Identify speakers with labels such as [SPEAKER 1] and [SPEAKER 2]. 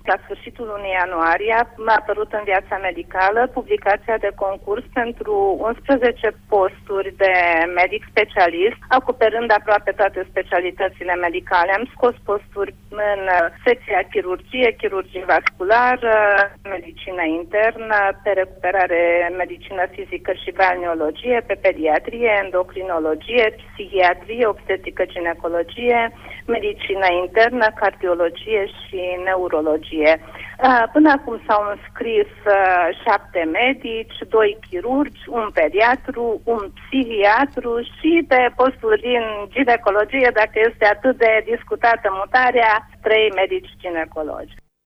[SPEAKER 1] La sfârșitul lunii ianuarie a apărut în Viața Medicală publicația de concurs pentru 11 posturi de medic specialist, acoperând aproape toate specialitățile medicale. Am scos posturi în secția chirurgie, chirurgie vasculară, medicină internă, pe recuperare, medicină fizică și balneologie, pe pediatrie, endocrinologie, psihiatrie, obstetrică, ginecologie, medicină internă, cardiologie și neurologie. Până acum s-au înscris 7 medici, 2 chirurgi, un pediatru, un psihiatru și pe posturi în ginecologie, dacă este atât de discutată mutarea, 3 medici ginecologi.